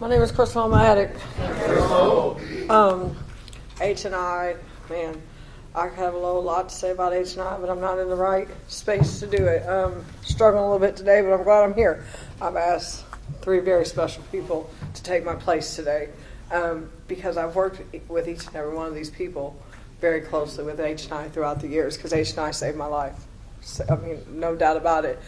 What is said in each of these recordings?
My name is Crystal. I'm an addict. H&I, man, I have a lot to say about H&I, but I'm not in the right space to do it. Struggling a little bit today, but I'm glad I'm here. I've asked 3 very special people to take my place today because I've worked with each and every one of these people very closely with H&I throughout the years because H&I saved my life. I mean, no doubt about it.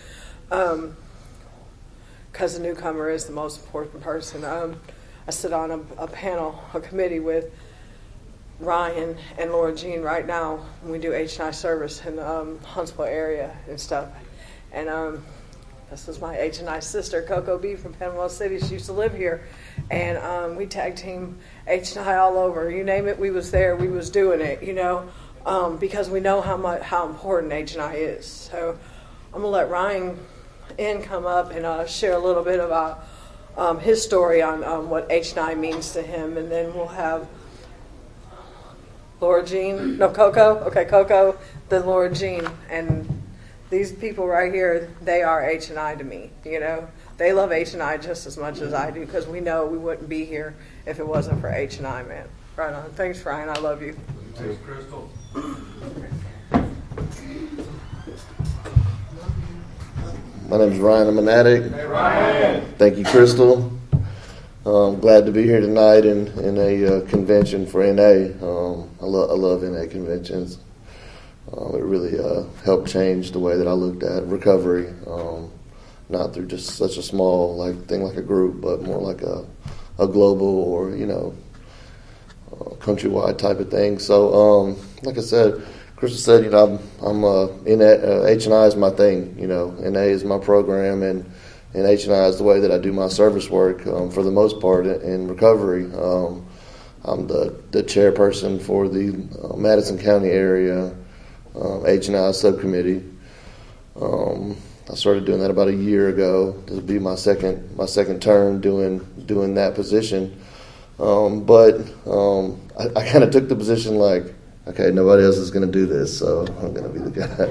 Because the newcomer is the most important person. I sit on a panel, a committee with Ryan and Laura Jean right now when we do H&I service in the Huntsville area and stuff. And this is my H&I sister, Coco B from Penwell City. She used to live here. And we tag team H&I all over. You name it, we was there. We was doing it, you know, because we know how important H&I is. So I'm going to let Ryan come up and share a little bit about his story on what H&I means to him, and then we'll have Coco, then Laura Jean, and these people right here, they are H&I to me, you know. They love H&I just as much as I do because we know we wouldn't be here if it wasn't for H&I, man. Right on. Thanks, Ryan. I love you. Thanks, Crystal. My name is Ryan. I'm an addict. Hey, Ryan. Thank you, Crystal. I'm glad to be here tonight in a convention for NA. I love NA conventions. It really helped change the way that I looked at recovery, not through just such a small thing like a group, but more like a global or countrywide type of thing. So, like I said, Crystal said, I'm in H&I is my thing. NA is my program, and H&I is the way that I do my service work for the most part in recovery. I'm the chairperson for the Madison County area H&I subcommittee. I started doing that about a year ago. This will be my second term doing that position. But I kind of took the position like, okay, nobody else is going to do this, so I'm going to be the guy,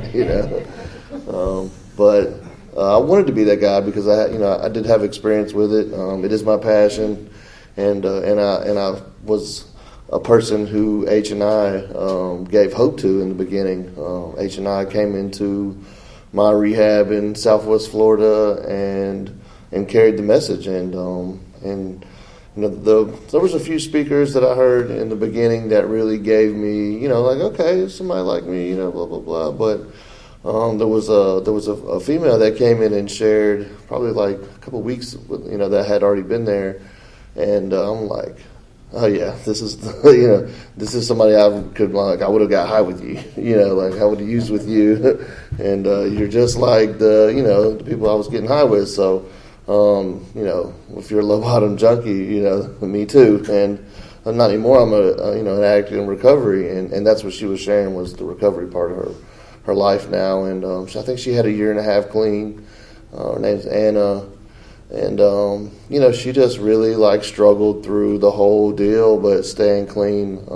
But I wanted to be that guy because I did have experience with it. It is my passion, and I was a person who H&I gave hope to in the beginning. H&I came into my rehab in Southwest Florida and carried the message, there was a few speakers that I heard in the beginning that really gave me, okay, somebody like me, blah blah blah. But there was a female that came in and shared probably like a couple of weeks, that had already been there, and I'm like, oh yeah, this is this is somebody I would have got high with you, I would have used with you, and you're just like the people I was getting high with, so. If you're a low bottom junkie, me too. And not anymore. I'm an addict in recovery, and that's what she was sharing was the recovery part of her life now. And I think she had a year and a half clean. Her name's Anna, and she just really struggled through the whole deal, but staying clean,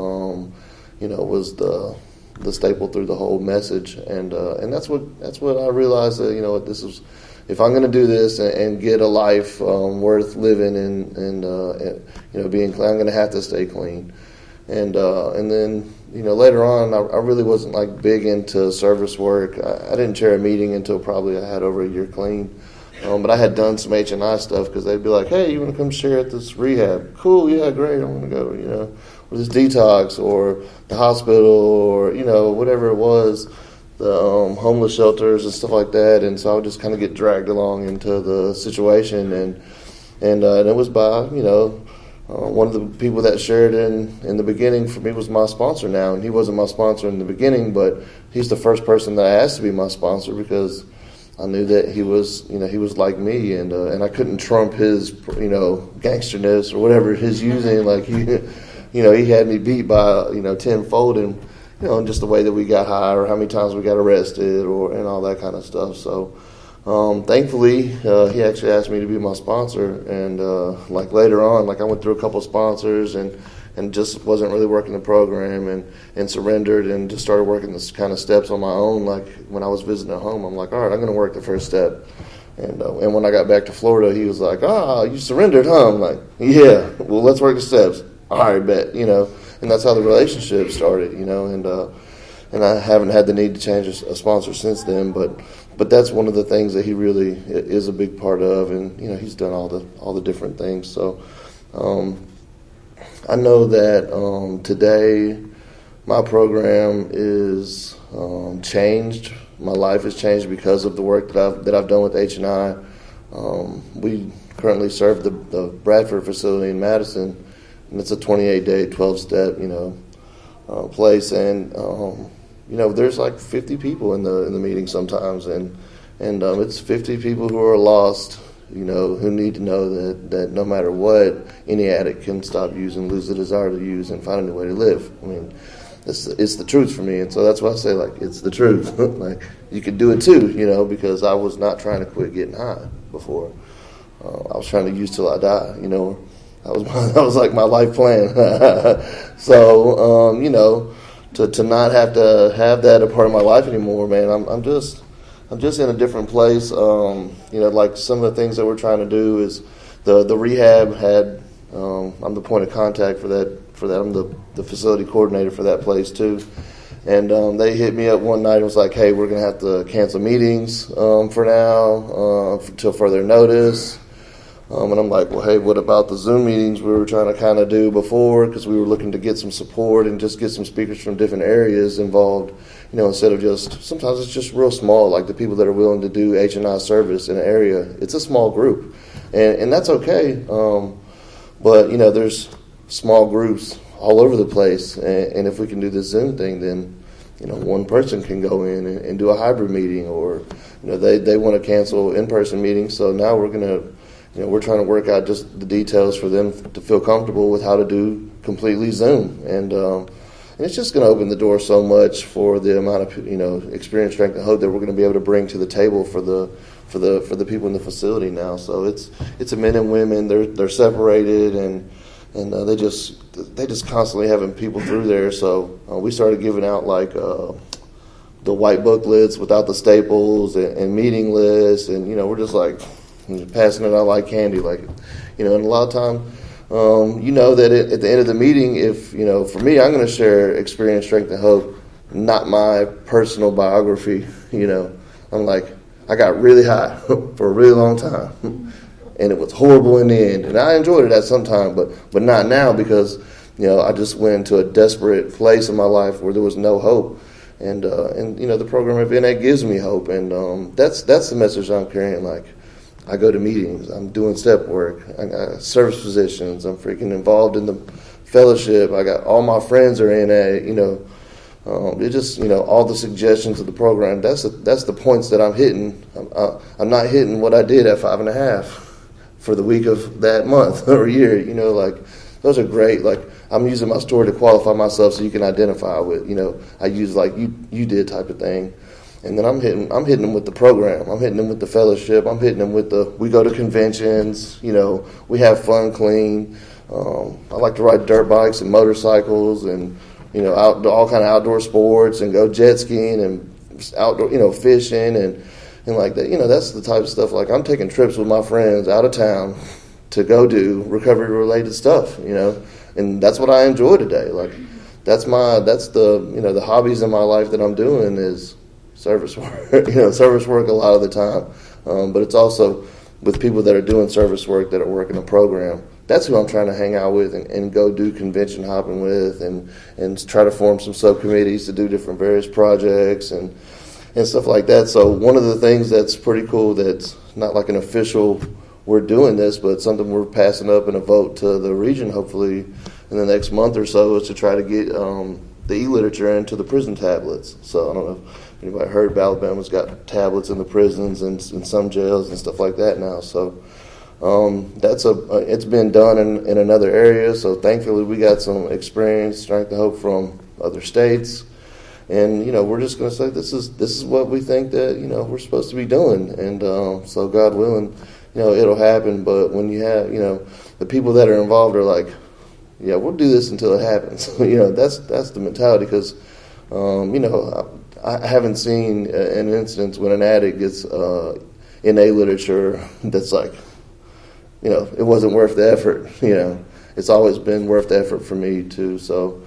was the staple through the whole message. And that's what I realized that this is. If I'm going to do this and get a life worth living and being clean, I'm going to have to stay clean. And then later on, I really wasn't big into service work. I didn't chair a meeting until probably I had over a year clean. But I had done some H&I stuff because they'd be like, "Hey, you want to come share at this rehab? Cool, yeah, great, I want to go." Or this detox or the hospital or whatever it was. The homeless shelters and stuff like that, and so I would just kind of get dragged along into the situation, and it was by one of the people that shared in the beginning for me was my sponsor now, and he wasn't my sponsor in the beginning, but he's the first person that I asked to be my sponsor because I knew that he was like me, and I couldn't trump his gangsterness or whatever he's using. He had me beat by tenfold, and just the way that we got high or how many times we got arrested and all that kind of stuff. So thankfully, he actually asked me to be my sponsor. And later on, I went through a couple of sponsors and just wasn't really working the program and surrendered and just started working this kind of steps on my own. Like when I was visiting at home, I'm like, all right, I'm going to work the first step. And when I got back to Florida, he was like, you surrendered, huh? I'm like, yeah, well, let's work the steps. All right, bet, and that's how the relationship started, and I haven't had the need to change a sponsor since then, but that's one of the things that he really is a big part of, and, he's done all the different things. So I know that today my program is changed. My life has changed because of the work that I've done with H&I. We currently serve the Bradford facility in Madison, and it's a 28-day, 12-step, place. And there's like 50 people in the meeting sometimes, and it's 50 people who are lost, who need to know that no matter what, any addict can stop using, lose the desire to use, and find a new way to live. I mean, it's the truth for me, and so that's why I say, like, it's the truth. Like, you could do it too, because I was not trying to quit getting high before. I was trying to use till I die, That was like my life plan. So, to not have to have that a part of my life anymore, man, I'm just in a different place. Like some of the things that we're trying to do is the rehab had. I'm the point of contact for that. I'm the facility coordinator for that place too. And they hit me up one night and was like, "Hey, we're gonna have to cancel meetings for now till further notice." And I'm like, "Well, hey, what about the Zoom meetings we were trying to kind of do before? Because we were looking to get some support and just get some speakers from different areas involved. Instead of just sometimes it's just real small, like the people that are willing to do H&I service in an area. It's a small group, and that's okay. But there's small groups all over the place, and if we can do this Zoom thing, then one person can go in and do a hybrid meeting, or they want to cancel in-person meetings. So now we're gonna, we're trying to work out just the details for them to feel comfortable with how to do completely Zoom, and it's just going to open the door so much for the amount of experience, strength, and hope that we're going to be able to bring to the table for the people in the facility now. So it's a men and women. They're separated, and they just constantly having people through there. So we started giving out like the white booklets without the staples and meeting lists, and we're just like passing it out like candy, like and a lot of time. That at the end of the meeting, if, for me, I'm going to share experience, strength, and hope, not my personal biography. I'm like, I got really high for a really long time, and it was horrible in the end. And I enjoyed it at some time, but not now, because, I just went into a desperate place in my life where there was no hope. And the program at VNA gives me hope, and that's the message I'm carrying. Like, I go to meetings, I'm doing step work, I got service positions, I'm freaking involved in the fellowship, I got all my friends are in it just, all the suggestions of the program, that's the points that I'm hitting. I'm not hitting what I did at 5.5 for the week of that month or year, like, those are great. Like, I'm using my story to qualify myself so you can identify with, I use like you did type of thing. And then I'm hitting them with the program. I'm hitting them with the fellowship. I'm hitting them with we go to conventions. We have fun, clean. I like to ride dirt bikes and motorcycles, and all kind of outdoor sports, and go jet skiing and outdoor, fishing and like that. That's the type of stuff. Like, I'm taking trips with my friends out of town to go do recovery related stuff. And that's what I enjoy today. Like, that's the hobbies in my life that I'm doing is service work, service work a lot of the time. But it's also with people that are doing service work that are working a program. That's who I'm trying to hang out with and go do convention hopping with and try to form some subcommittees to do different various projects and stuff like that. So one of the things that's pretty cool that's not like an official we're doing this, but something we're passing up in a vote to the region hopefully in the next month or so is to try to get the e-literature into the prison tablets. So I don't know if anybody heard, Alabama's got tablets in the prisons and in some jails and stuff like that now. So it's been done in another area. So thankfully we got some experience, strength, and hope from other states. And we're just going to say this is what we think that we're supposed to be doing. And so God willing, it'll happen. But when you have the people that are involved are like, yeah, we'll do this until it happens. That's the mentality, because I haven't seen an instance when an addict gets NA literature that's like, it wasn't worth the effort. It's always been worth the effort for me too. So,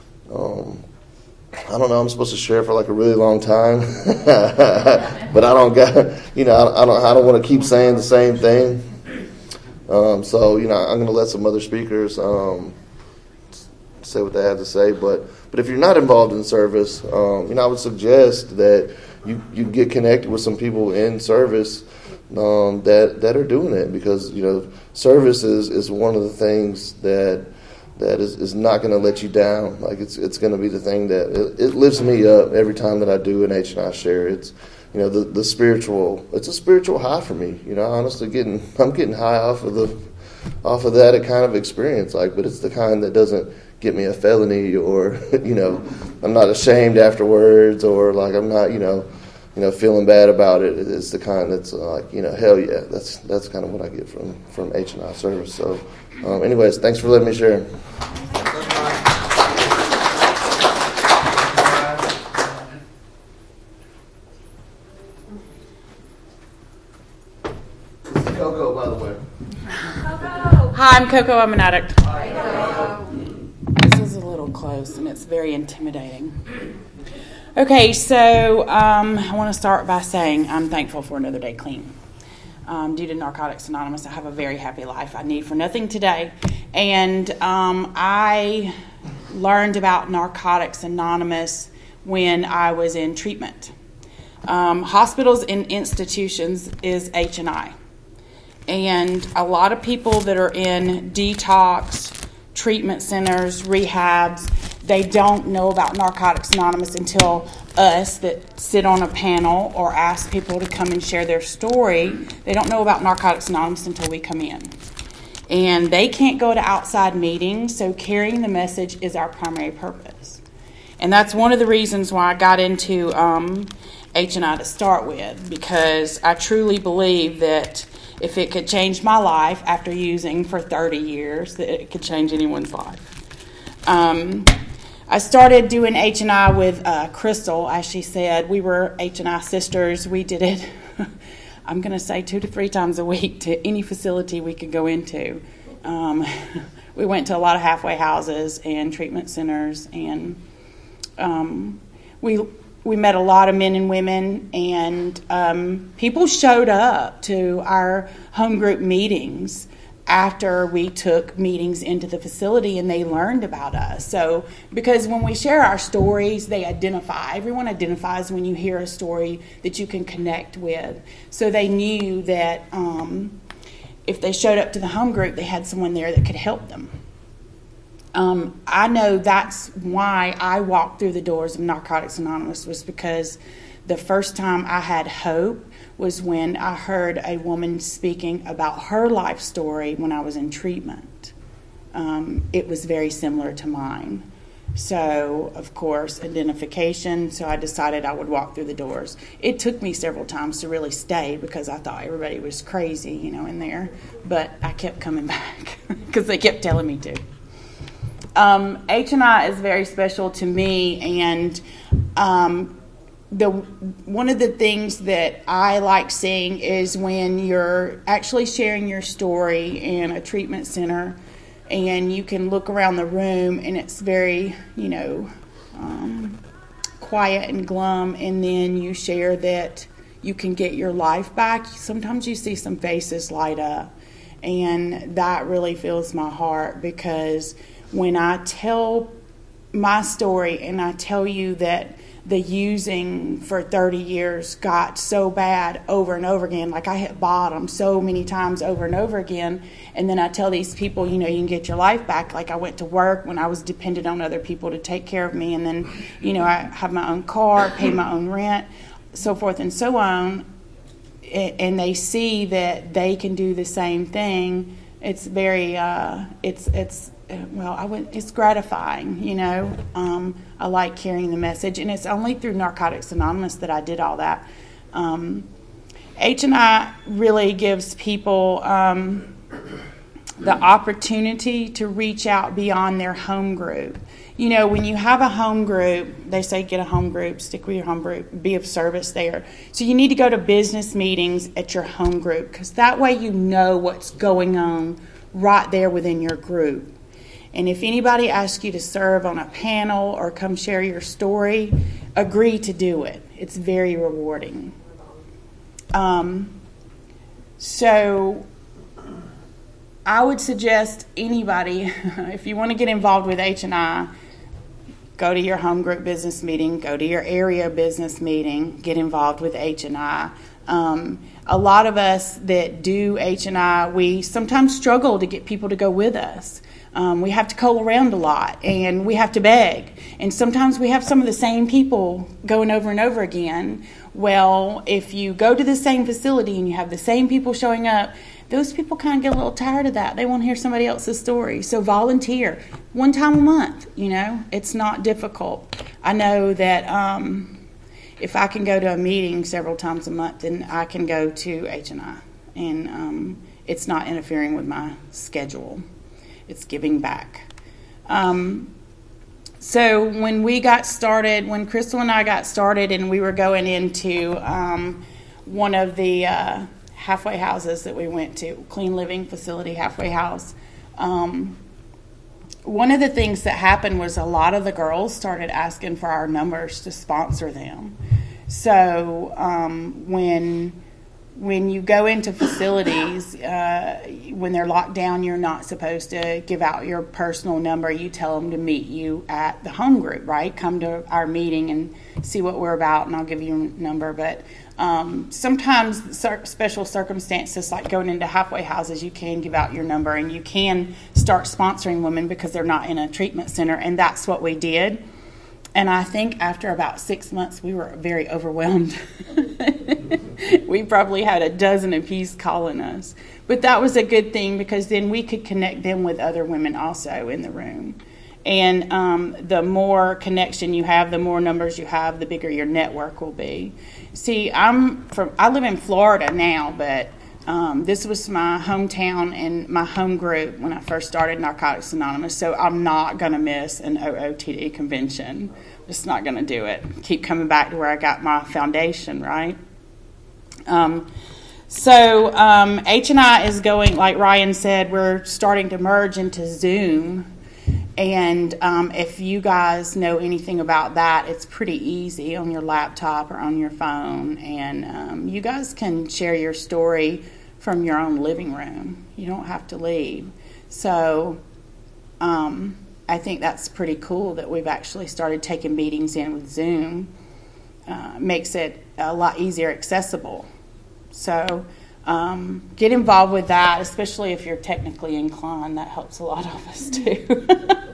I don't know. I'm supposed to share for like a really long time, but I don't got. I don't want to keep saying the same thing. So I'm going to let some other speakers say what they have to say. But if you're not involved in service, I would suggest that you get connected with some people in service that are doing it, because service is one of the things that is not going to let you down. Like it's going to be the thing that it lifts me up every time that I do an H&I share. It's the spiritual. It's a spiritual high for me. Honestly, I'm getting high off of that kind of experience. But it's the kind that doesn't get me a felony, or I'm not ashamed afterwards, or like I'm not feeling bad about it. It's the kind that's like hell yeah. That's kind of what I get from H&I service. So, anyways, thanks for letting me share. Coco, by the way. Hi, I'm Coco. I'm an addict. This is a little close, and it's very intimidating. Okay, so I want to start by saying I'm thankful for another day clean. Due to Narcotics Anonymous, I have a very happy life. I need for nothing today. And I learned about Narcotics Anonymous when I was in treatment. Hospitals and institutions is H&I. And a lot of people that are in detox, treatment centers, rehabs, they don't know about Narcotics Anonymous until us that sit on a panel or ask people to come and share their story. They don't know about Narcotics Anonymous until we come in. And they can't go to outside meetings, so carrying the message is our primary purpose. And that's one of the reasons why I got into H&I to start with, because I truly believe that if it could change my life after using for 30 years, that it could change anyone's life. I started doing H&I with Crystal, as she said. We were H&I sisters. We did it, I'm going to say 2 to 3 times a week to any facility we could go into. We went to a lot of halfway houses and treatment centers, and we met a lot of men and women, and people showed up to our home group meetings after we took meetings into the facility, and they learned about us. So, because when we share our stories, they identify. Everyone identifies when you hear a story that you can connect with. So they knew that if they showed up to the home group, they had someone there that could help them. I know that's why I walked through the doors of Narcotics Anonymous, was because the first time I had hope was when I heard a woman speaking about her life story when I was in treatment. It was very similar to mine. So, of course, identification, so I decided I would walk through the doors. It took me several times to really stay because I thought everybody was crazy, in there. But I kept coming back because they kept telling me to. H&I is very special to me, and one of the things that I like seeing is when you're actually sharing your story in a treatment center, and you can look around the room and it's very, quiet and glum, and then you share that you can get your life back. Sometimes you see some faces light up, and that really fills my heart, because when I tell my story and I tell you that the using for 30 years got so bad over and over again, like I hit bottom so many times over and over again, and then I tell these people, you can get your life back. Like I went to work when I was dependent on other people to take care of me, and then, I have my own car, pay my own rent, so forth and so on, and they see that they can do the same thing. It's very, it's gratifying, I like carrying the message, and it's only through Narcotics Anonymous that I did all that. H&I really gives people the opportunity to reach out beyond their home group. You know, when you have a home group, they say get a home group, stick with your home group, be of service there. So you need to go to business meetings at your home group, because that way you know what's going on right there within your group. And if anybody asks you to serve on a panel or come share your story, agree to do it. It's very rewarding. So I would suggest anybody, if you want to get involved with H&I, go to your home group business meeting, go to your area business meeting, get involved with H&I. A lot of us that do H&I, we sometimes struggle to get people to go with us. We have to call around a lot, and we have to beg. And sometimes we have some of the same people going over and over again. Well, if you go to the same facility and you have the same people showing up, those people kind of get a little tired of that. They want to hear somebody else's story. So volunteer one time a month, you know. It's not difficult. I know that if I can go to a meeting several times a month, then I can go to H&I. And it's not interfering with my schedule. It's giving back. So when we got started, when Crystal and I got started and we were going into one of the halfway houses that we went to, Clean Living Facility halfway house, one of the things that happened was a lot of the girls started asking for our numbers to sponsor them. So when you go into facilities, when they're locked down, you're not supposed to give out your personal number. You tell them to meet you at the home group, right? Come to our meeting and see what we're about, and I'll give you a number. But sometimes special circumstances, like going into halfway houses, you can give out your number, and you can start sponsoring women because they're not in a treatment center, and that's what we did. And I think after about 6 months, we were very overwhelmed. We probably had a dozen apiece calling us. But that was a good thing, because then we could connect them with other women also in the room. And the more connection you have, the more numbers you have, the bigger your network will be. See, I live in Florida now, but this was my hometown and my home group when I first started Narcotics Anonymous, so I'm not going to miss an OOTD convention. I'm just not going to do it. Keep coming back to where I got my foundation, right? H&I is going, like Ryan said, we're starting to merge into Zoom. And if you guys know anything about that, it's pretty easy on your laptop or on your phone. And you guys can share your story from your own living room. You don't have to leave. So I think that's pretty cool that we've actually started taking meetings in with Zoom. Makes it a lot easier accessible. So get involved with that, especially if you're technically inclined. That helps a lot of us too.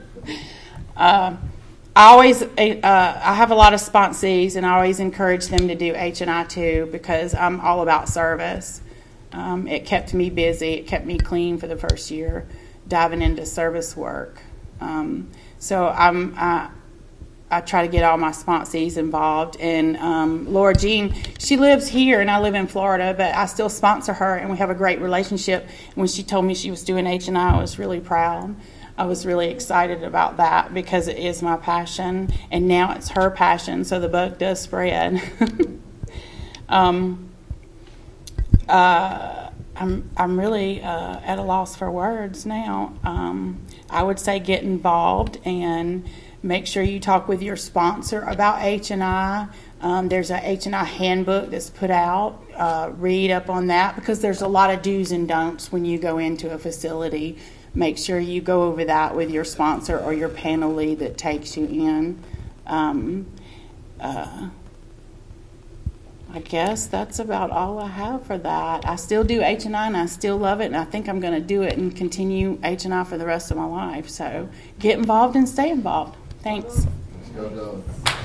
I have a lot of sponsees, and I always encourage them to do H&I too, because I'm all about service. It kept me busy. It kept me clean for the first year, diving into service work. So I try to get all my sponsees involved. And Laura Jean, she lives here, and I live in Florida, but I still sponsor her, and we have a great relationship. When she told me she was doing H&I, I was really proud. I was really excited about that, because it is my passion, and now it's her passion, so the bug does spread. I'm really at a loss for words now. I would say get involved and make sure you talk with your sponsor about H&I. There's a H&I handbook that's put out. Read up on that, because there's a lot of do's and don'ts when you go into a facility. Make sure you go over that with your sponsor or your panel lead that takes you in. I guess that's about all I have for that. I still do H&I, and I still love it, and I think I'm going to do it and continue H&I for the rest of my life. So get involved and stay involved. Thanks. Let's go.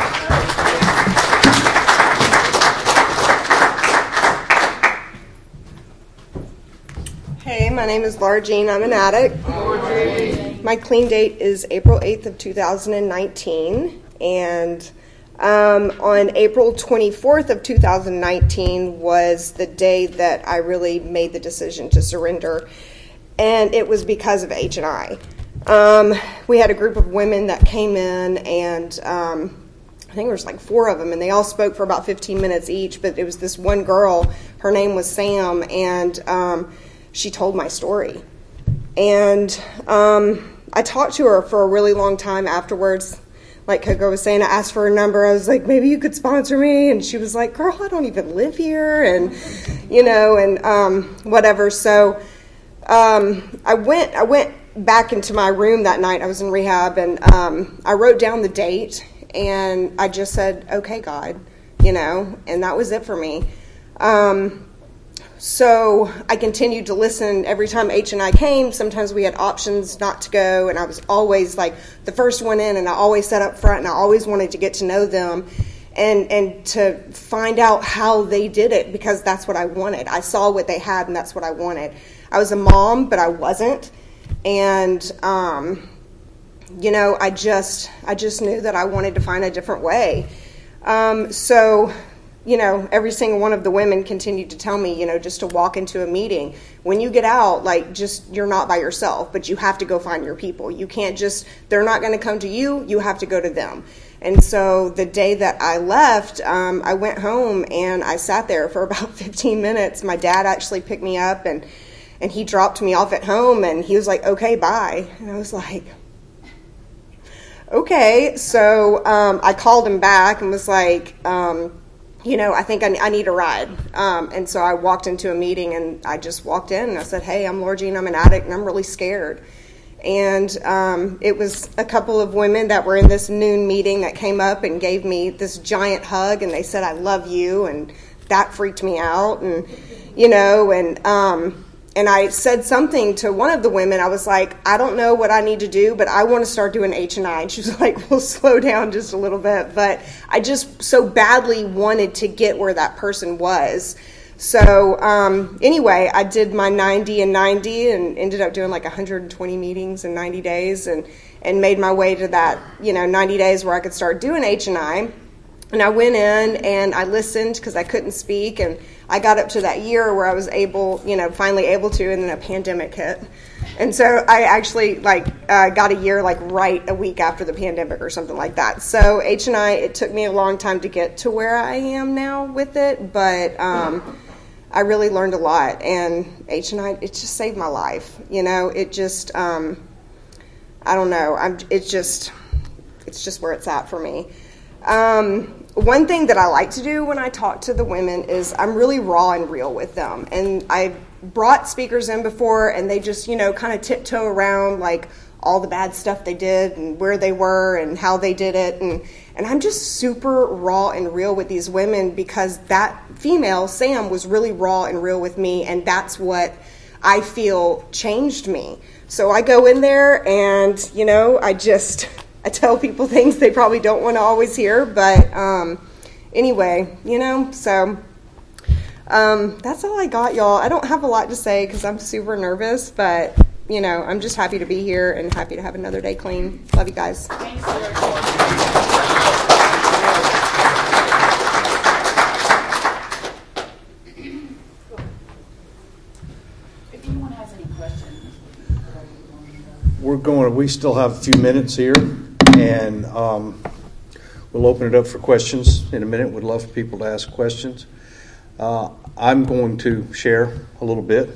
Hey, my name is Laura Jean. I'm an addict. My clean date is April 8th of 2019, and on April 24th of 2019 was the day that I really made the decision to surrender. and it was because of H&I. We had a group of women that came in, and I think there was like 4 of them, and they all spoke for about 15 minutes each, but it was this one girl, her name was Sam, and she told my story. And I talked to her for a really long time afterwards. Like Coco was saying, I asked for her number. I was like, maybe you could sponsor me. And she was like, girl, I don't even live here. And, whatever. So I went back into my room that night. I was in rehab, and I wrote down the date, and I just said, okay, God, and that was it for me. So I continued to listen every time H&I came. Sometimes we had options not to go, and I was always like the first one in, and I always sat up front, and I always wanted to get to know them and to find out how they did it, because that's what I wanted. I saw what they had, and that's what I wanted. I was a mom, but I wasn't. And, I just knew that I wanted to find a different way. Every single one of the women continued to tell me, just to walk into a meeting. When you get out, you're not by yourself, but you have to go find your people. You can't they're not going to come to you. You have to go to them. And so the day that I left, I went home and I sat there for about 15 minutes. My dad actually picked me up and he dropped me off at home, and he was like, okay, bye. And I was like, okay. So I called him back and was like, I think I need a ride. And so I walked into a meeting, and I just walked in and I said, hey, I'm Laura Jean, I'm an addict, and I'm really scared. And it was a couple of women that were in this noon meeting that came up and gave me this giant hug, and they said, I love you, and that freaked me out. And, and I said something to one of the women. I was like, I don't know what I need to do, but I want to start doing H&I. And she was like, well, slow down just a little bit. But I just so badly wanted to get where that person was. So anyway, I did my 90 and 90 and ended up doing like 120 meetings in 90 days and made my way to that, 90 days where I could start doing H&I. And I went in and I listened because I couldn't speak, and I got up to that year where I was finally able to, and then a pandemic hit. And so I actually got a year right a week after the pandemic or something like that. So H&I, it took me a long time to get to where I am now with it, but I really learned a lot, and H&I, it just saved my life. It just, I don't know, it's just where it's at for me. One thing that I like to do when I talk to the women is I'm really raw and real with them. And I brought speakers in before, and they just, kind of tiptoe around all the bad stuff they did and where they were and how they did it. And I'm just super raw and real with these women, because that female, Sam, was really raw and real with me, and that's what I feel changed me. So I go in there and, I tell people things they probably don't want to always hear, but anyway, so that's all I got, y'all. I don't have a lot to say because I'm super nervous, but, I'm just happy to be here and happy to have another day clean. Love you guys. Thanks, if anyone has any questions. We still have a few minutes here, and we'll open it up for questions in a minute. We'd love for people to ask questions. I'm going to share a little bit.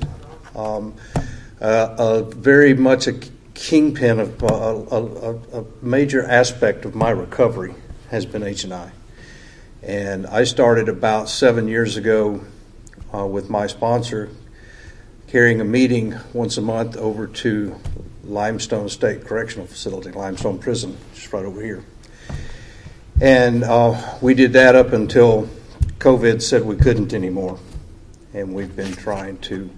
Very much a kingpin of a major aspect of my recovery has been H&I. And I started about 7 years ago with my sponsor carrying a meeting once a month over to Limestone State Correctional Facility, Limestone Prison, just right over here. And we did that up until COVID said we couldn't anymore. And we've been trying to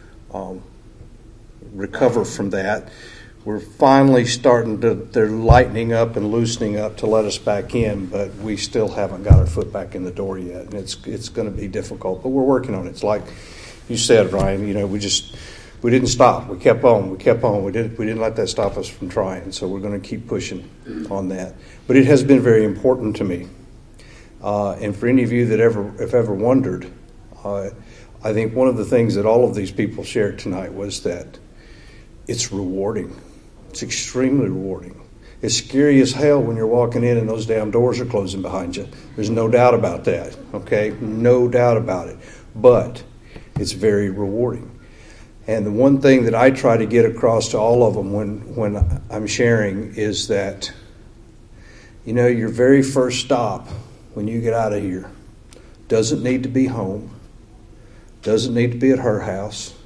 recover from that. We're finally they're lightening up and loosening up to let us back in, but we still haven't got our foot back in the door yet. And it's going to be difficult, but we're working on it. It's like you said, Ryan, we didn't stop. We kept on. We didn't let that stop us from trying. So we're going to keep pushing on that. But it has been very important to me. And for any of you that have ever wondered, I think one of the things that all of these people shared tonight was that it's rewarding. It's extremely rewarding. It's scary as hell when you're walking in and those damn doors are closing behind you. There's no doubt about that, okay? No doubt about it. But it's very rewarding. And the one thing that I try to get across to all of them when I'm sharing is that, your very first stop when you get out of here doesn't need to be home, doesn't need to be at her house,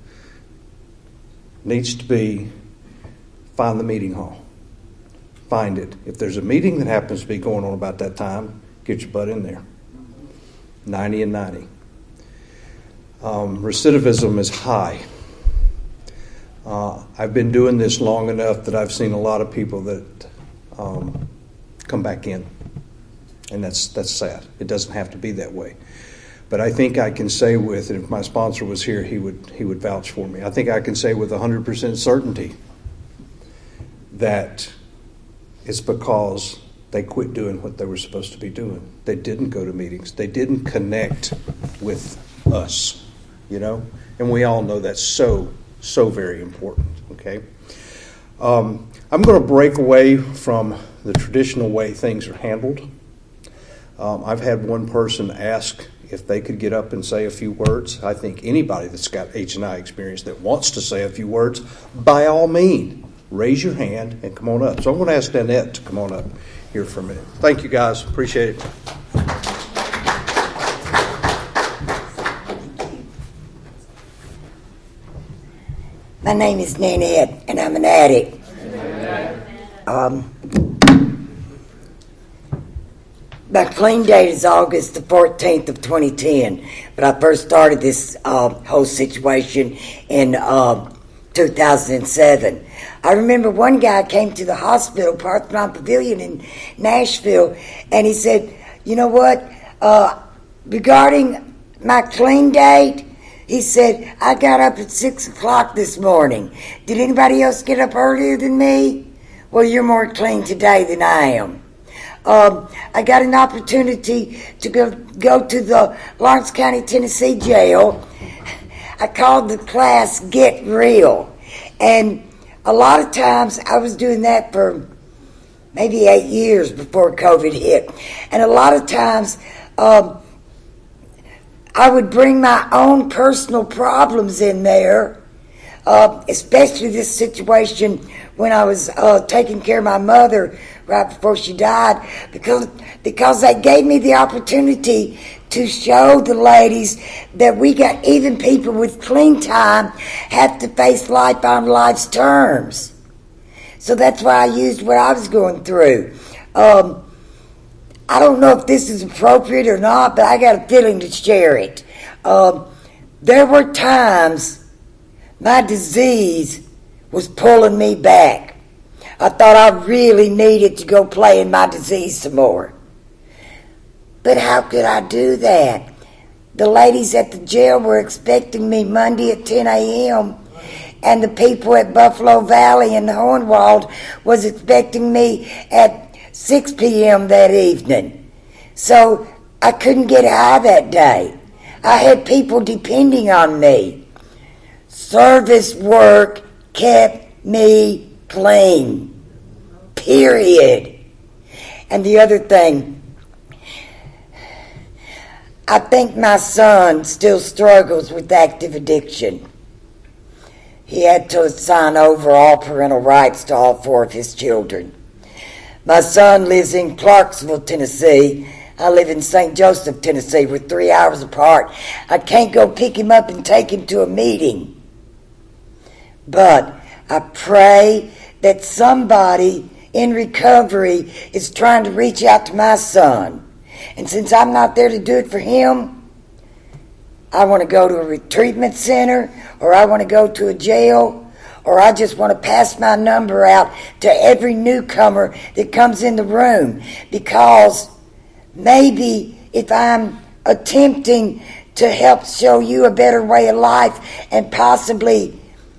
needs to be find the meeting hall. Find it. If there's a meeting that happens to be going on about that time, get your butt in there. 90 and 90. Recidivism is high. I've been doing this long enough that I've seen a lot of people that come back in. And that's sad. It doesn't have to be that way. But I think I can say with, and if my sponsor was here, he would vouch for me. I think I can say with 100% certainty that it's because they quit doing what they were supposed to be doing. They didn't go to meetings. They didn't connect with us, And we all know that's so very important, okay? I'm going to break away from the traditional way things are handled. I've had one person ask if they could get up and say a few words. I think anybody that's got H&I experience that wants to say a few words, by all means, raise your hand and come on up. So I'm going to ask Danette to come on up here for a minute. Thank you, guys. Appreciate it. My name is Nanette, and I'm an addict. My clean date is August the 14th of 2010, but I first started this whole situation in 2007. I remember one guy came to the hospital, Parthenon Pavilion in Nashville, and he said, you know what, regarding my clean date, he said, I got up at 6 o'clock this morning. Did anybody else get up earlier than me? Well, you're more clean today than I am. I got an opportunity to go to the Lawrence County, Tennessee jail. I called the class Get Real. And a lot of times I was doing that for maybe 8 years before COVID hit. And a lot of times I would bring my own personal problems in there, especially this situation when I was taking care of my mother right before she died, because they gave me the opportunity to show the ladies that we got even people with clean time have to face life on life's terms. So that's why I used what I was going through. I don't know if this is appropriate or not, but I got a feeling to share it. There were times my disease was pulling me back. I thought I really needed to go play in my disease some more. But how could I do that? The ladies at the jail were expecting me Monday at 10 a.m., and the people at Buffalo Valley and Hohenwald was expecting me at 6 p.m. that evening. So I couldn't get high that day. I had people depending on me. Service work kept me clean. Period. And the other thing, I think my son still struggles with active addiction. He had to sign over all parental rights to all 4 of his children. My son lives in Clarksville, Tennessee. I live in St. Joseph, Tennessee. We're 3 hours apart. I can't go pick him up and take him to a meeting. But I pray that somebody in recovery is trying to reach out to my son. And since I'm not there to do it for him, I want to go to a treatment center, or I want to go to a jail, or I just want to pass my number out to every newcomer that comes in the room. Because maybe if I'm attempting to help show you a better way of life and possibly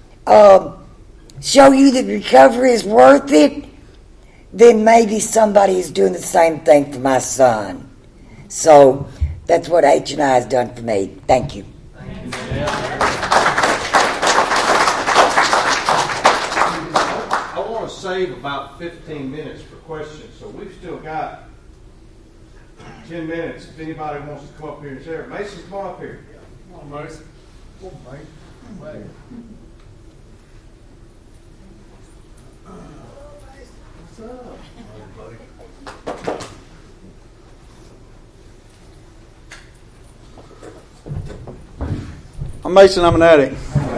show you that recovery is worth it, then maybe somebody is doing the same thing for my son. So that's what H&I has done for me. Thank you. save about 15 minutes for questions, so we've still got 10 minutes if anybody wants to come up here and share. Mason, come on up here. Come on, Mason. Come on, Mason. What's up? Buddy. I'm Mason. I'm an addict.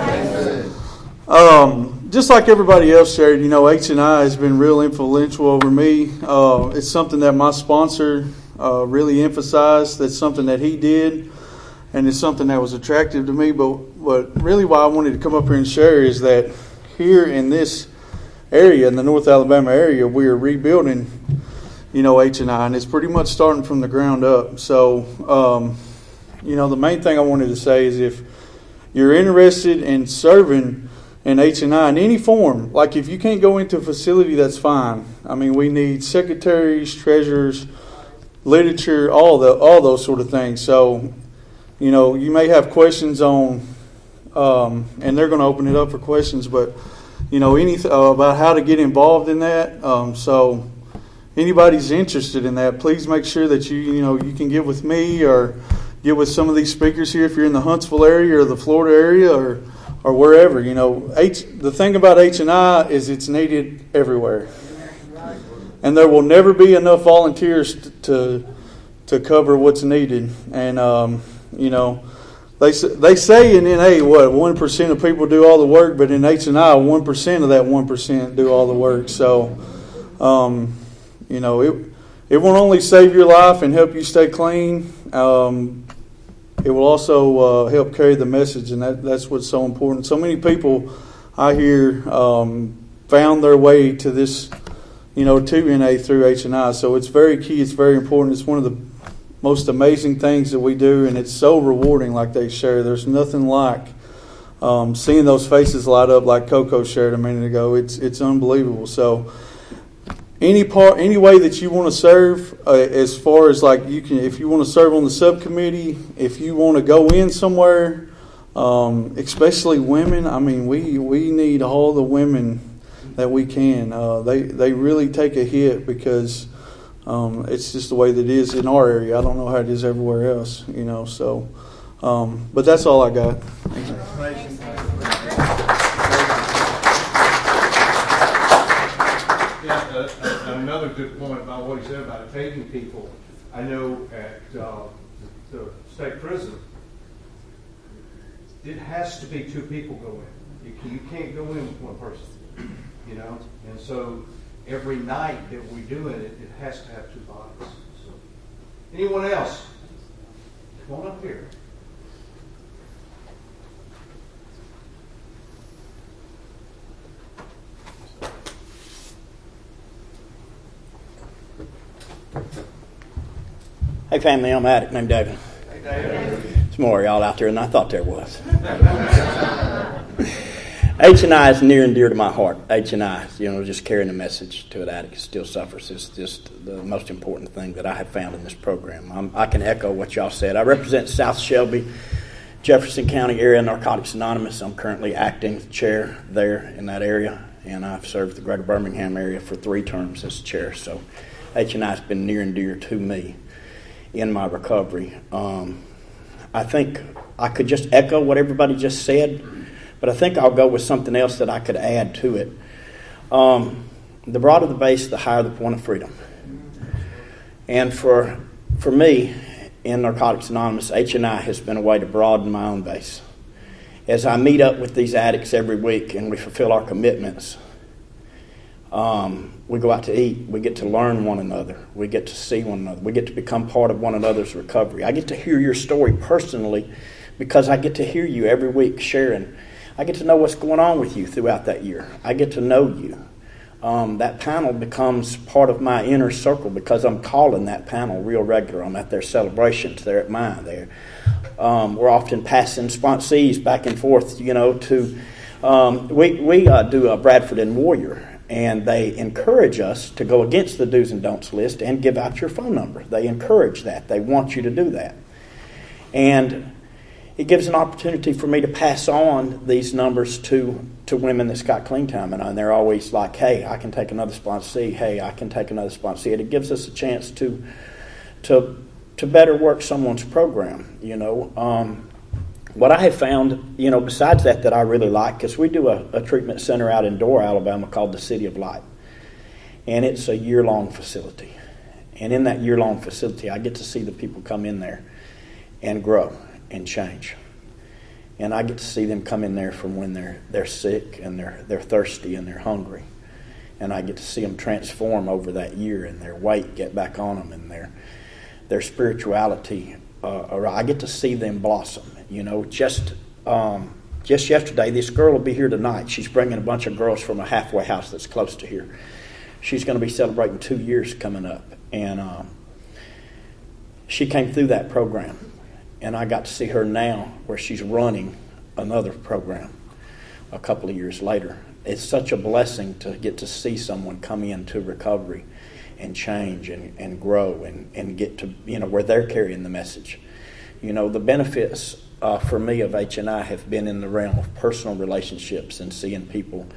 Just like everybody else shared, H&I has been real influential over me. It's something that my sponsor really emphasized. That's something that he did, and it's something that was attractive to me. But really why I wanted to come up here and share is that here in this area, in the North Alabama area, we are rebuilding, H&I, and it's pretty much starting from the ground up. So, the main thing I wanted to say is if you're interested in serving in H&I in any form, like if you can't go into a facility, that's fine. I mean, we need secretaries, treasurers, literature, all those sort of things. So, you may have questions on, and they're going to open it up for questions, but anything about how to get involved in that. So, anybody's interested in that, please make sure that you can get with me or get with some of these speakers here if you're in the Huntsville area or the Florida area or wherever. The thing about H&I is it's needed everywhere. And there will never be enough volunteers to cover what's needed. And, they say in NA, 1% of people do all the work, but in H&I, 1% of that 1% do all the work. So, it won't only save your life and help you stay clean. It will also help carry the message, and that's what's so important. So many people I hear found their way to this, to NA through H&I. So it's very key. It's very important. It's one of the most amazing things that we do, and it's so rewarding, like they share. There's nothing like seeing those faces light up, like Coco shared a minute ago. It's unbelievable. So any way that you want to serve, as far as like you can, if you want to serve on the subcommittee, if you want to go in somewhere, especially women. I mean, we need all the women that we can. They really take a hit because it's just the way that it is in our area. I don't know how it is everywhere else, So, but that's all I got. Thank you. Another good point about what he said about taking people. I know at the state prison, it has to be 2 people go in. You can't go in with one person, And so every night that we do it, it has to have 2 bodies. So, anyone else? Come on up here. Hey family, I'm an addict named David. Hey David. There's more of y'all out there than I thought there was. H&I is near and dear to my heart. H&I, just carrying a message to an addict who still suffers is just the most important thing that I have found in this program. I can echo what y'all said. I represent South Shelby, Jefferson County Area Narcotics Anonymous. I'm currently acting chair there in that area, and I've served the greater Birmingham area for 3 terms as chair. So H&I has been near and dear to me in my recovery. I think I could just echo what everybody just said, but I think I'll go with something else that I could add to it. The broader the base, the higher the point of freedom. And for me, in Narcotics Anonymous, H&I has been a way to broaden my own base. As I meet up with these addicts every week and we fulfill our commitments, we go out to eat. We get to learn one another. We get to see one another. We get to become part of one another's recovery. I get to hear your story personally because I get to hear you every week sharing. I get to know what's going on with you throughout that year. I get to know you. That panel becomes part of my inner circle because I'm calling that panel real regular. I'm at their celebrations. They're at mine. We're often passing sponsees back and forth, we do a Bradford and Warrior. And they encourage us to go against the do's and don'ts list and give out your phone number. They encourage that. They want you to do that. And it gives an opportunity for me to pass on these numbers to women that's got clean time, and they're always like, hey, I can take another sponsor C, hey, I can take another sponsor C. It gives us a chance to better work someone's program, you know. What I have found, you know, besides that I really like, because we do a treatment center out in Dora, Alabama called the City of Light. And it's a year-long facility. And in that year-long facility, I get to see the people come in there and grow and change. And I get to see them come in there from when they're sick and they're thirsty and they're hungry. And I get to see them transform over that year and their weight get back on them and their spirituality. I get to see them blossom. You know, just yesterday, this girl will be here tonight. She's bringing a bunch of girls from a halfway house that's close to here. She's going to be celebrating 2 years coming up. And she came through that program. And I got to see her now where she's running another program a couple of years later. It's such a blessing to get to see someone come into recovery and change and grow and get to, you know, where they're carrying the message. You know, the benefits for me of H&I have been in the realm of personal relationships and seeing people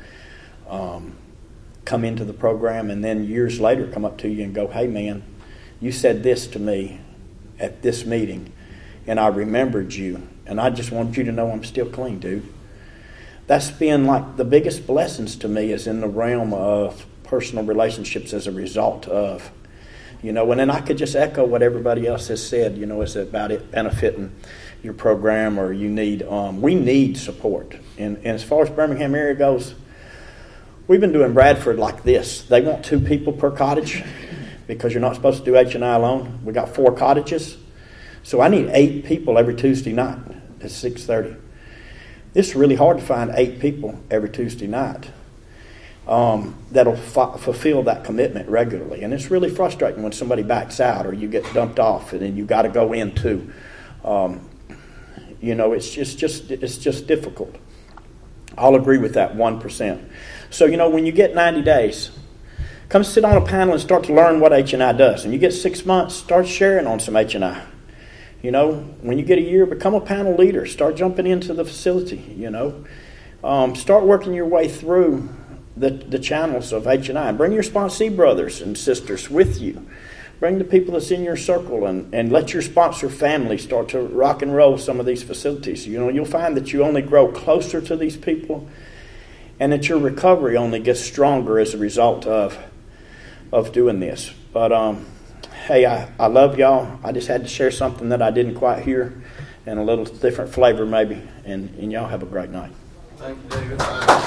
come into the program and then years later come up to you and go, hey man, you said this to me at this meeting and I remembered you and I just wanted you to know I'm still clean, dude. That's been like the biggest blessings to me is in the realm of personal relationships as a result of, you know, and then I could just echo what everybody else has said, you know, is about it benefiting your program or you need, we need support. And as far as Birmingham area goes, we've been doing Bradford like this. They want 2 people per cottage because you're not supposed to do H&I alone. We got 4 cottages. So I need 8 people every Tuesday night at 6:30. It's really hard to find 8 people every Tuesday night that'll fulfill that commitment regularly. And it's really frustrating when somebody backs out or you get dumped off and then you got to go into, you know, it's just difficult. I'll agree with that 1%. So, you know, when you get 90 days, come sit on a panel and start to learn what H&I does. And you get 6 months, start sharing on some H&I. You know, when you get a year, become a panel leader. Start jumping into the facility, you know. Start working your way through the channels of H&I. Bring your sponsee brothers and sisters with you. Bring the people that's in your circle and let your sponsor family start to rock and roll some of these facilities. You know, you'll find that you only grow closer to these people and that your recovery only gets stronger as a result of doing this. But, hey, I love y'all. I just had to share something that I didn't quite hear and a little different flavor maybe. And y'all have a great night. Thank you, David.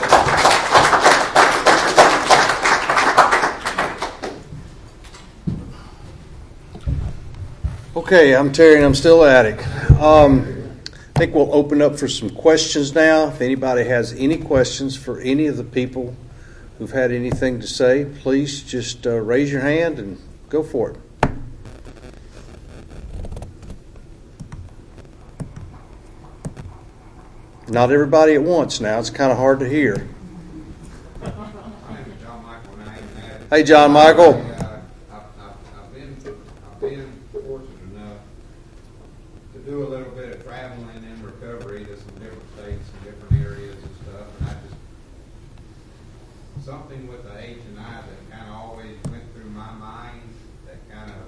Okay, I'm Terry and I'm still Attic. I think we'll open up for some questions now. If anybody has any questions for any of the people who've had anything to say, please just raise your hand and go for it. Not everybody at once now. It's kind of hard to hear. My name is John Michael, and I am Attic. Hey, John Michael. I've been fortunate enough to do a little bit of traveling in recovery to some different states and different areas and stuff, and I just something with the H&I that kind of always went through my mind that kind of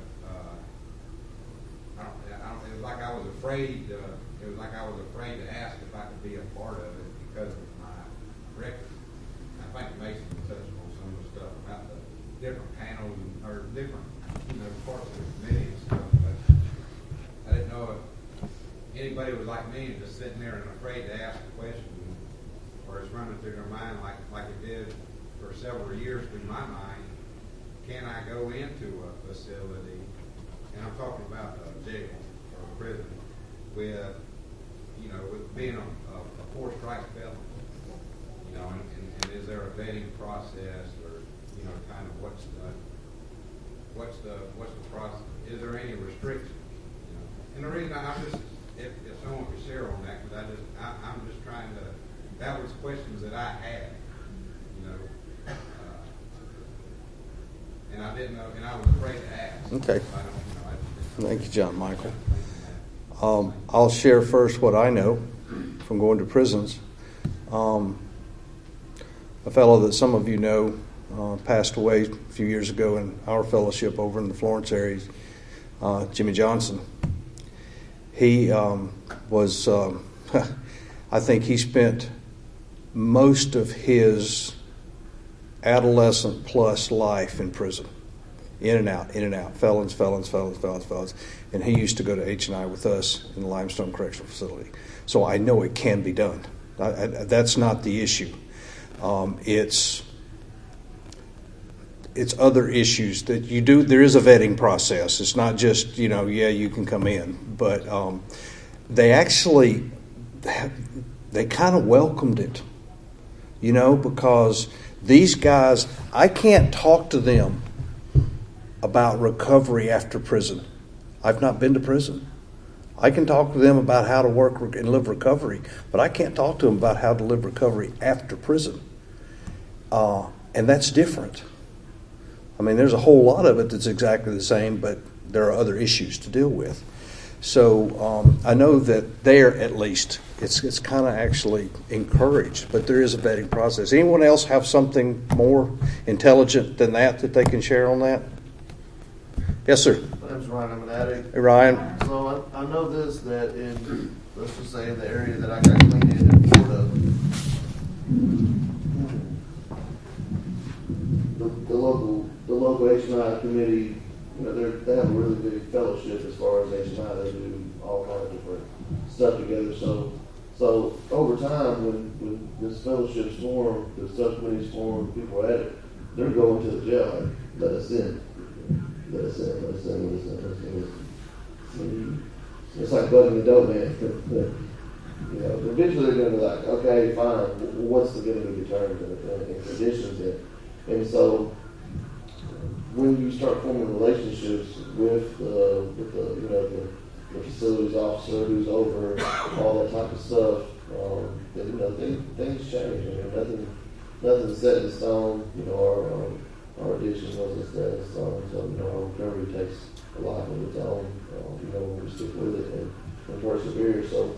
it was like I was afraid. It was like I was afraid to ask if I could be a part of it because of my record. I think Mason touched on some of the stuff about the different panels or different, parts of the committee and stuff. But I didn't know if anybody was like me and just sitting there and afraid to ask a question, or it's running through their mind like it did for several years through my mind. Can I go into a facility, and I'm talking about a jail or a prison, with being a 4 strike felon, and is there a vetting process, or kind of what's the process? Is there any restrictions? And the reason I'm just, if someone could share on that, because I'm just trying to. That was questions that I had, and I didn't know, and I was afraid to ask. Okay. Thank you, John Michael. I'll share first what I know from going to prisons. A fellow that some of you know passed away a few years ago in our fellowship over in the Florence area, Jimmy Johnson. He was, I think he spent most of his adolescent plus life in prison. In and out, felons. And he used to go to H&I with us in the Limestone Correctional Facility. So I know it can be done. That's not the issue. It's other issues that you do. There is a vetting process. It's not just, you can come in. But they actually, they kind of welcomed it, because these guys, I can't talk to them about recovery after prison. I've not been to prison. I can talk to them about how to work and live recovery, but I can't talk to them about how to live recovery after prison. And that's different. I mean, there's a whole lot of it that's exactly the same, but there are other issues to deal with. So I know that there, at least, it's kind of actually encouraged, but there is a vetting process. Anyone else have something more intelligent than that they can share on that? Yes, sir. My name's Ryan. I'm an addict. Hey, Ryan. So I know this, that in, let's just say, in the area that I got cleaned in Florida, the local H&I committee, they have a really big fellowship as far as H&I. They do all kinds of different stuff together. So over time, when this fellowship's formed, the subcommittee's formed, people are at it, they're going to the jail. Like, let us in. It's like bugging the dope man. Eventually they're going to be like, okay, fine, what's going to be terms and conditions? And so when you start forming relationships with the facilities officer who's over all that type of stuff, things change. I mean, nothing's set in stone. Our addiction wasn't set in stone, so our recovery takes a life of its own. When we stick with it and persevere. So,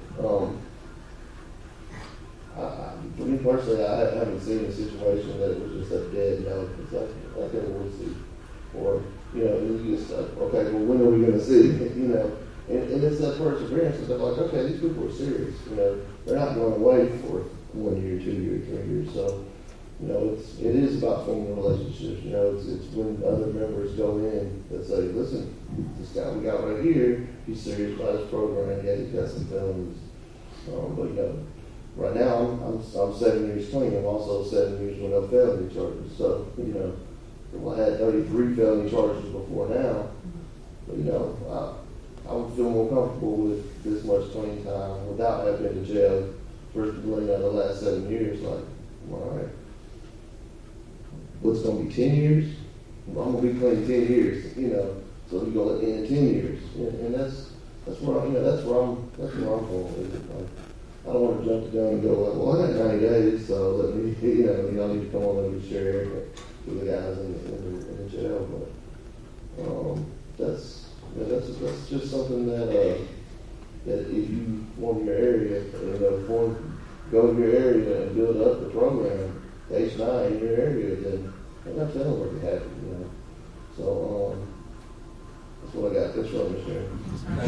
for me personally, I haven't seen a situation that it was just a dead no. It's like we'll see, or you just okay. Well, when are we going to see? And it's that perseverance. It's like, okay, these people are serious. They're not going away for 1 year, 2 years, 3 years. So. It is about forming relationships. It's when other members go in that say, listen, this guy we got right here, he's serious about his program. Yeah, he's got some felonies. But right now I'm 7 years clean. I'm also 7 years with no felony charges. So I had 33 felony charges before now. But I would feel more comfortable with this much clean time without having been to jail for the last 7 years. Like, all right. What's going to be 10 years? Well, I'm going to be clean 10 years, so you're going to let in 10 years. And that's where I'm going with it. Like, I don't want to jump the gun and go, well, I got 90 days, so let me, y'all need to come on and share with the guys in the jail. But that's just something that if you form your area, go to your area and build up the program, H&I in your area, then I'm not telling where to have it, So that's what I got. That's what I'm sharing.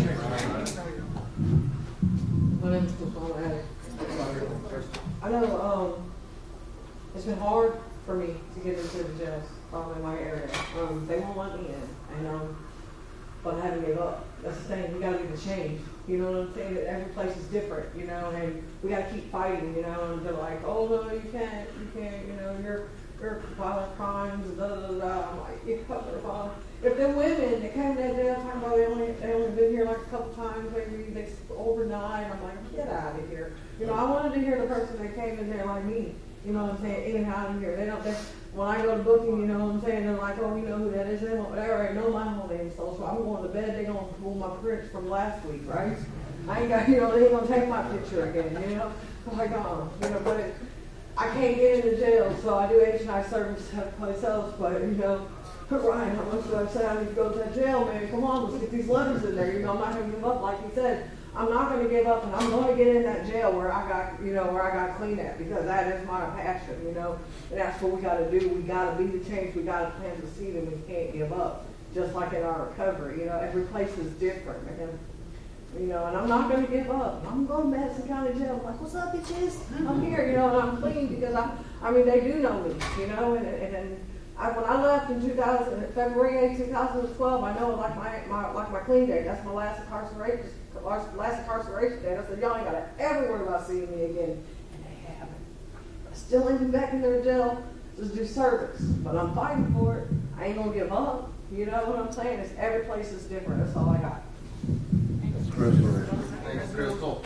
My name is Nicole Addict. I know it's been hard for me to get into the jails in my area. They won't let me in, but I haven't given up. That's the thing. We got to do the change. You know what I'm saying? Every place is different, and we got to keep fighting, and they're like, oh, no, you can't, you're violent crimes, and da, da, da, da. I'm like, if they're women, they came to that jail talking about they only been here like a couple times, maybe they overnight, I'm like, get out of here. I wanted to hear the person that came in there like me, you know what I'm saying, in and out of here. When I go to booking, you know what I'm saying, they're like, oh, you know who that is? They already know my whole name, so I'm going to bed, they're going to pull my prints from last week, right? I ain't got, they ain't going to take my picture again, I'm like, but I can't get into jail, so I do H&I service at a place else, but, Ryan, how much do I say I need to go to that jail, man? Come on, let's get these letters in there. I'm not going to give up, like he said. I'm not going to give up, and I'm going to get in that jail where I got, where I got clean at, because that is my passion, and that's what we got to do. We got to be the change. We got to plant the seed, and we can't give up. Just like in our recovery, every place is different, man. And I'm not going to give up. I'm going to Madison County Jail. I'm like, what's up, bitches? I'm here, and I'm clean because they do know me, when I left in February 8, 2012, I know like my clean date. That's my last incarceration date. I said, y'all ain't got to ever worry about seeing me again, and they haven't. I still ain't been back in their jail to do service, but I'm fighting for it. I ain't gonna give up. You know what I'm saying? It's every place is different. That's all I got. Thanks, Crystal.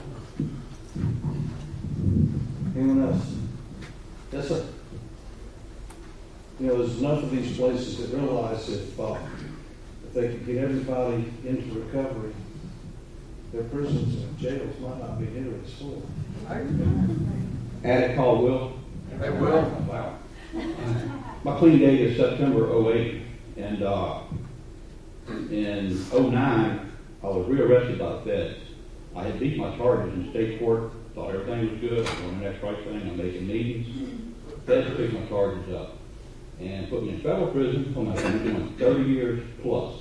Anyone else? Yes, sir. There's enough of these places that realize if they could get everybody into recovery, their prisons and jails might not be nearly as full. Addict call Will. Hey, Will. Wow. My clean date is September 08, and in 09, I was rearrested by the feds. I had beat my charges in state court, thought everything was good, I was doing the next right thing, I'm making meetings. Feds picked my charges up and put me in federal prison, told me I was doing 30 years plus.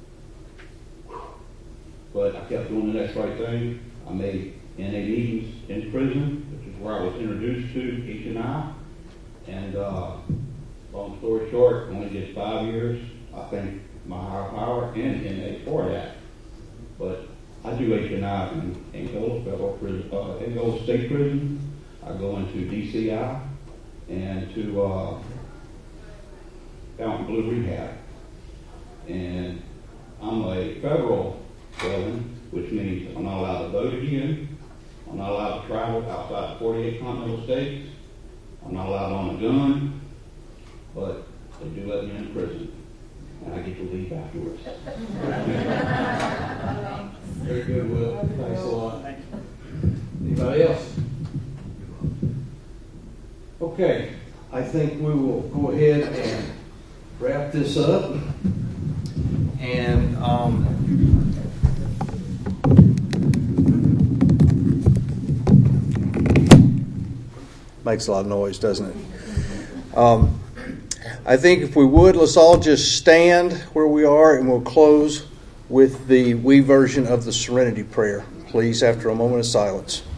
But I kept doing the next right thing. I made NA meetings in prison, which is where I was introduced to H&I. And long story short, only did 5 years. I thank my higher power and NA for that. But I do H&I in Angola federal prison, Angola state prison. I go into DCI and to Fountain Blue Rehab. And I'm a federal felon, which means I'm not allowed to vote again. I'm not allowed to travel outside the 48 continental states. I'm not allowed to own a gun, but they do let me in prison, and I get to leave afterwards. Very good, Will. Thanks a lot. Anybody else? Okay, I think we will go ahead and wrap this up. And makes a lot of noise, doesn't it? I think if we would, let's all just stand where we are, and we'll close with the we version of the Serenity Prayer. Please, after a moment of silence.